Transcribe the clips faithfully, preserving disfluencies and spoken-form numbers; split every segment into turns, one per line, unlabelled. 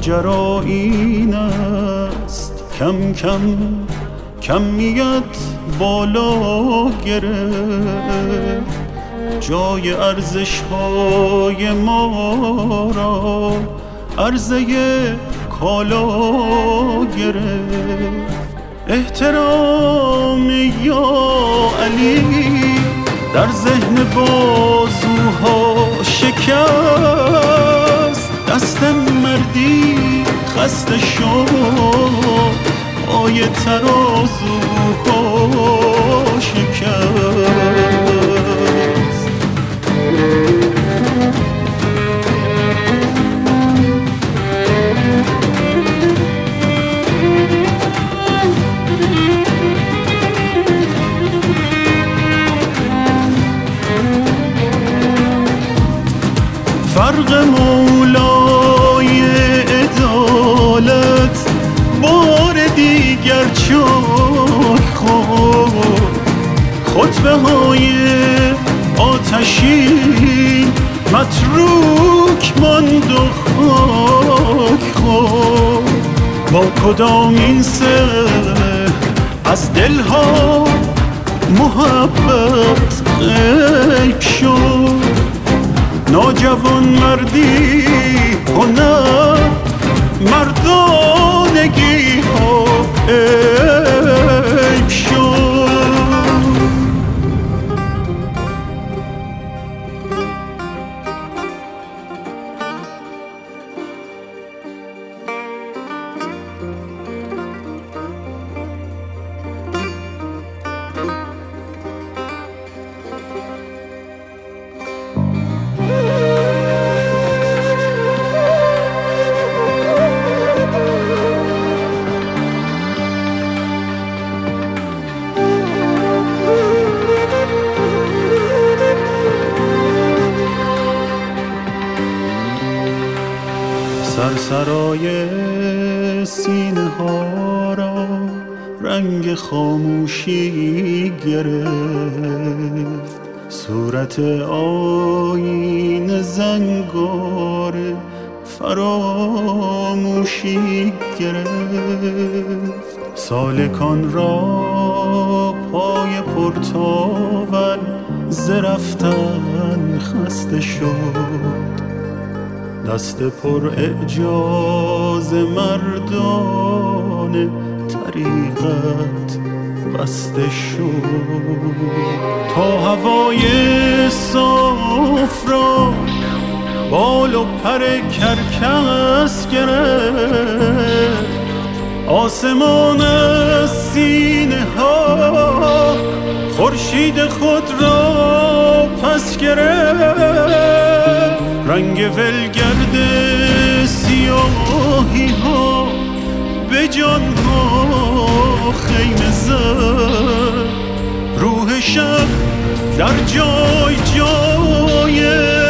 ماجرا این است کم کم کمیت بالا گرفت، جای ارزش های ما را عرضه کالا گرفت. احترام یا علی در ذهن بازوها شکست، دست مردی خسته شد، پای ترازوها شکست. فرق مولای عدالت بار دیگر چون خود، خطبه های آتشین متروک ماند و خاک خود. با کدام این سه از دلها محبت غیب شد، ناجوان مردی هنر مردانگی ها عیب شد. سرسرای سینه ها را رنگ خاموشی گرفت، صورت آیین زنگار فراموشی گرفت. سالکان را پای پرتاول ز رفتن خسته شد، دست پر اعجاز مردان طریقت بسته شد. تا هوای صاف را بال و پر کرکس گرفت، آسمان از سینه ها خورشید خود را پس گرفت. رنگ ولگرد سیاهی ها به جان ها خیمه زد، روح شب در جای جای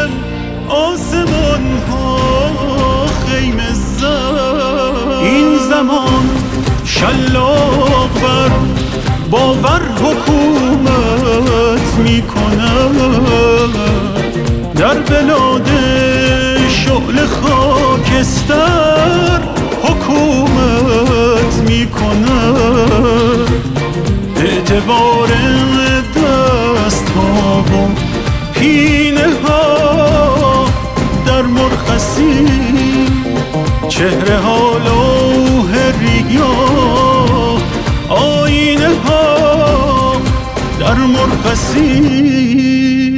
آسمان ها خیمه زد. این زمان شلاق بر باور حکومت می کند، در بلاد شعله خاکستر حکومت می کند. اعتبار دست ها و پینه ها در مرخصی، چهره ها لوح ریگیا، آینه ها در مرخصی.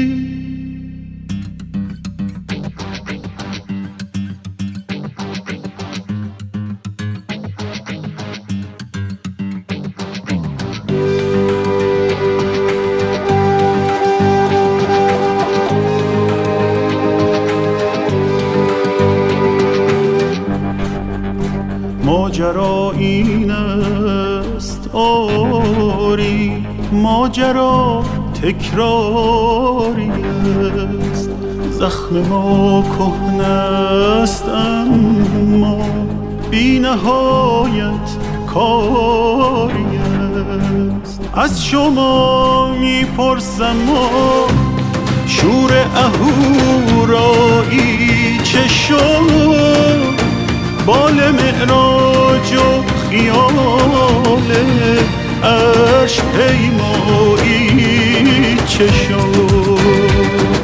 ماجرا این است آری، ماجرا تکراری است، زخم ما کهنه است اما بی نهایت کاری است. از شما میپرسم ما شور اهورایی چه شد، بال معراج و خیال عرش پیمایی چه شد؟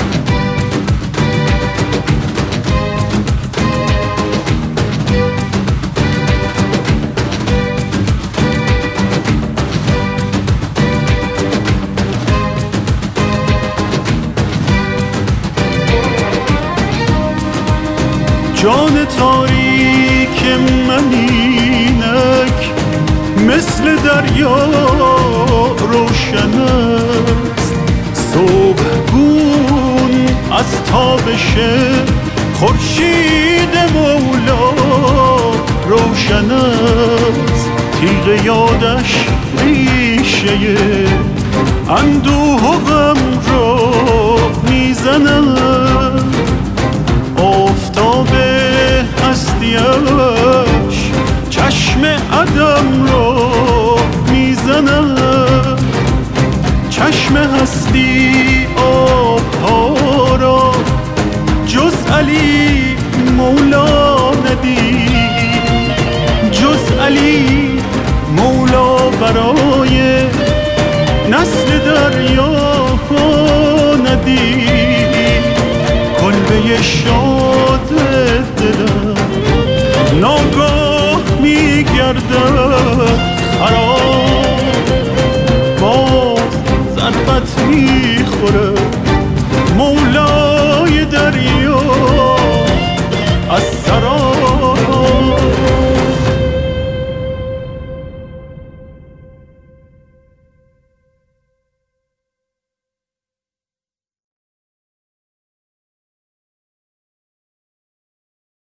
جان تاریک من اینک مثل دریا روشن است، صبحگون از تابش خورشید مولا روشن است. تیغ یادش ریشه اندوه و غم را میزند، آفتاب هستیش چشم عدم را میزند. چشم هستی آبها را جز علی مولا ندید، جز علی مولا برای نسل دریاها ندید. کلبه شاد دلم ناگاه میگردد خراب، باز ضربت می